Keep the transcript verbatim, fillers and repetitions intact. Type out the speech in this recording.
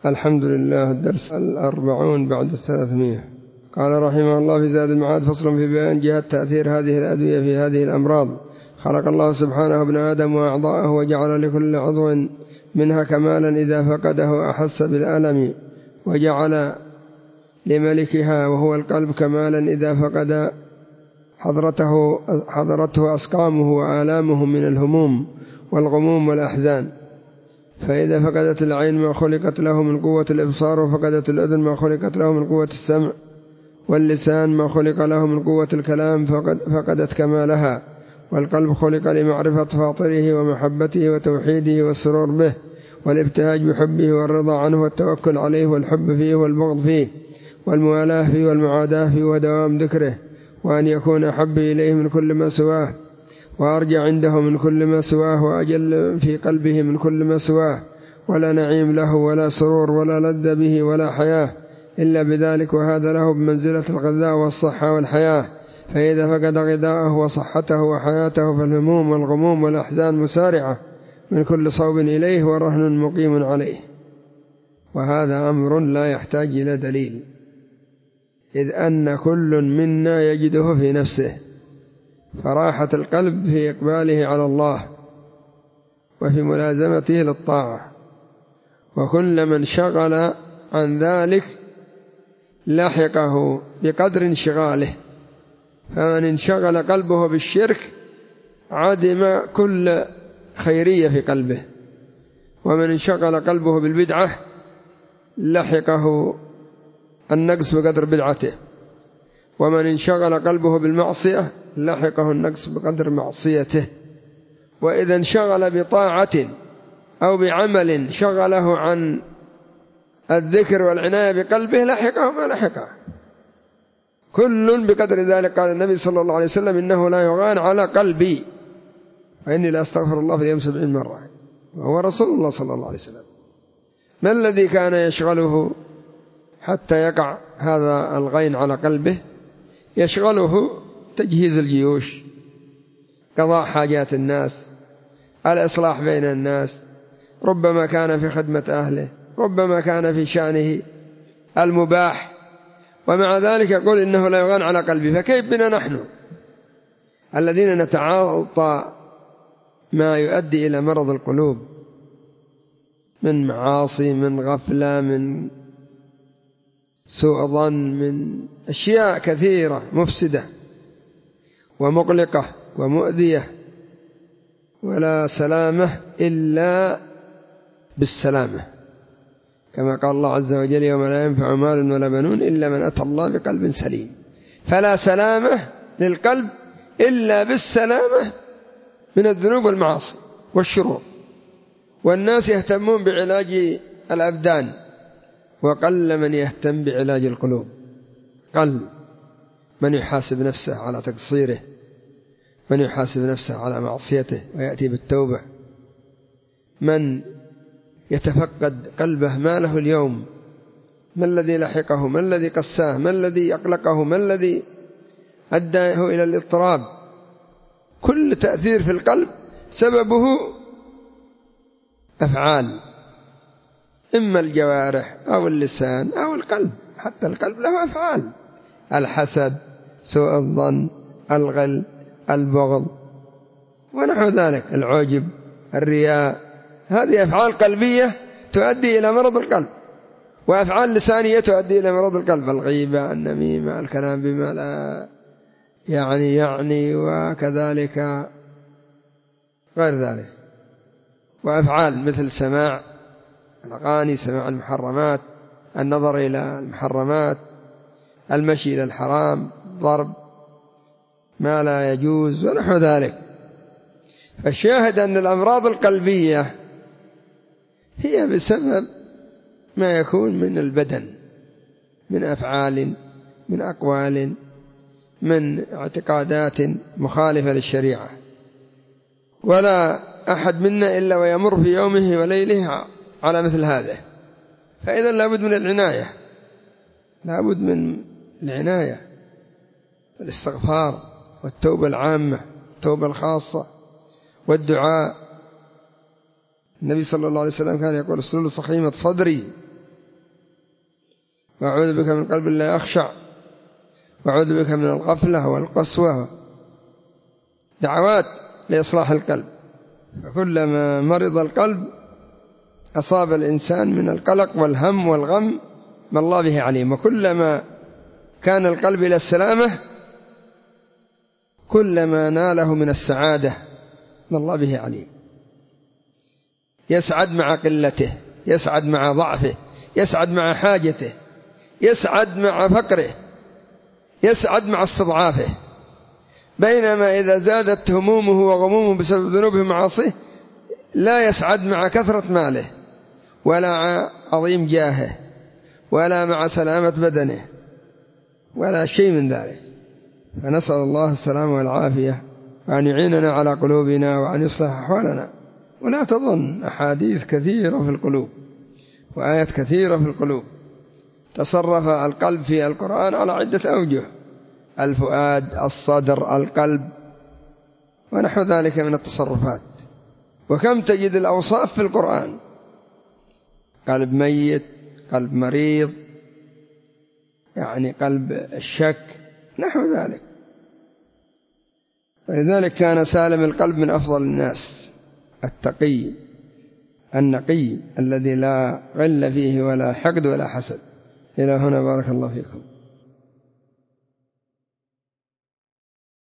الحمد لله. الدرس الأربعون بعد الثلاثمائة. قال رحمه الله في زاد المعاد فصل في بيان جهة تأثير هذه الأدوية في هذه الأمراض. خلق الله سبحانه ابن آدم وأعضاءه وجعل لكل عضو منها كمالا إذا فقده أحس بالألم، وجعل لملكها وهو القلب كمالا إذا فقد حضرته, حضرته أسقامه وآلامه من الهموم والغموم والأحزان. فإذا فقدت العين ما خلقت له من قوة الإبصار، وفقدت الأذن ما خلقت له من قوة السمع، واللسان ما خلق له من قوة الكلام فقدت كمالها. والقلب خلق لمعرفة فاطره ومحبته وتوحيده والسرور به والابتهاج بحبه والرضا عنه والتوكل عليه والحب فيه والبغض فيه والموالاة فيه والمعاداة فيه ودوام ذكره، وأن يكون أحب إليه من كل ما سواه، وأرجع عنده من كل ما سواه، وأجل في قلبه من كل ما سواه، ولا نعيم له ولا سرور ولا لذ به ولا حياة إلا بذلك، وهذا له بمنزلة الغذاء والصحة والحياة. فإذا فقد غذاءه وصحته وحياته فالهموم والغموم والأحزان مسارعة من كل صوب إليه ورهن مقيم عليه. وهذا أمر لا يحتاج إلى دليل، إذ أن كل منا يجده في نفسه، فراحة القلب في إقباله على الله وفي ملازمته للطاعة، وكل من شغل عن ذلك لحقه بقدر انشغاله. فمن انشغل قلبه بالشرك عدم كل خيرية في قلبه، ومن انشغل قلبه بالبدعة لحقه النقص بقدر بدعته، ومن انشغل قلبه بالمعصية لحقه النقص بقدر معصيته. وإذا انشغل بطاعة أو بعمل شغله عن الذكر والعناية بقلبه لحقه ما لحقه، كل بقدر ذلك. قال النبي صلى الله عليه وسلم: إنه لا يغان على قلبي وإني لا أستغفر الله في اليوم سبعين مرة، وهو رسول الله صلى الله عليه وسلم. ما الذي كان يشغله حتى يقع هذا الغين على قلبه؟ يشغله تجهيز الجيوش، قضاء حاجات الناس، الإصلاح بين الناس، ربما كان في خدمة أهله، ربما كان في شأنه المباح، ومع ذلك يقول إنه لا يغان على قلبي. فكيف بنا نحن الذين نتعاطى ما يؤدي إلى مرض القلوب من معاصي، من غفلة، من سوء ظن، من أشياء كثيرة مفسدة ومقلقة ومؤذية، ولا سلامة إلا بالسلامة، كما قال الله عز وجل: يوم لا ينفع مال ولا بنون إلا من أتى الله بقلب سليم. فلا سلامة للقلب إلا بالسلامة من الذنوب والمعاصي والشرور. والناس يهتمون بعلاج الأبدان، وقل من يهتم بعلاج القلوب، قل من يحاسب نفسه على تقصيره، من يحاسب نفسه على معصيته ويأتي بالتوبة، من يتفقد قلبه ما له اليوم، ما الذي لحقه، ما الذي قساه، ما الذي أقلقه، ما الذي أداه إلى الاضطراب. كل تأثير في القلب سببه أفعال، إما الجوارح أو اللسان أو القلب. حتى القلب له أفعال: الحسد، سوء الظن، الغل، البغض ونحو ذلك، العجب، الرياء. هذه أفعال قلبية تؤدي إلى مرض القلب، وأفعال لسانية تؤدي إلى مرض القلب: الغيبة، النميمة، الكلام بما لا يعني يعني وكذلك غير ذلك. وأفعال مثل سماع الأغاني، سماع المحرمات، النظر إلى المحرمات، المشي إلى الحرام، ضرب ما لا يجوز ونحو ذلك. فالشاهد أن الأمراض القلبية هي بسبب ما يكون من البدن، من أفعال، من أقوال، من اعتقادات مخالفة للشريعة. ولا أحد منا إلا ويمر في يومه وليله على مثل هذا. فإذا لابد من العناية، لابد من العناية، الاستغفار والتوبة العامة، التوبة الخاصة، والدعاء. النبي صلى الله عليه وسلم كان يقول: اسلل صخيمة صدري وأعوذ بك من قلب لا يخشع، وأعوذ بك من الغفلة والقسوة. دعوات لإصلاح القلب. فكلما مرض القلب أصاب الإنسان من القلق والهم والغم ما الله به عليم، وكلما كان القلب إلى السلامة كلما ناله من السعادة ما الله به عليم. يسعد مع قلته، يسعد مع ضعفه، يسعد مع حاجته، يسعد مع فقره، يسعد مع استضعافه. بينما إذا زادت همومه وغمومه بسبب ذنوبه ومعاصيه لا يسعد مع كثرة ماله ولا عظيم جاهه ولا مع سلامة بدنه ولا شيء من ذلك. فنسأل الله السلامة والعافية، وأن يعيننا على قلوبنا وأن يصلح أحوالنا. ولا تظن، أحاديث كثيرة في القلوب وآيات كثيرة في القلوب. تصرف القلب في القرآن على عدة أوجه: الفؤاد، الصدر، القلب، ونحو ذلك من التصرفات. وكم تجد الأوصاف في القرآن: قلب ميت، قلب مريض، يعني قلب الشك، نحو ذلك. ولذلك كان سالم القلب من أفضل الناس، التقي النقي الذي لا غل فيه ولا حقد ولا حسد. إلى هنا، بارك الله فيكم.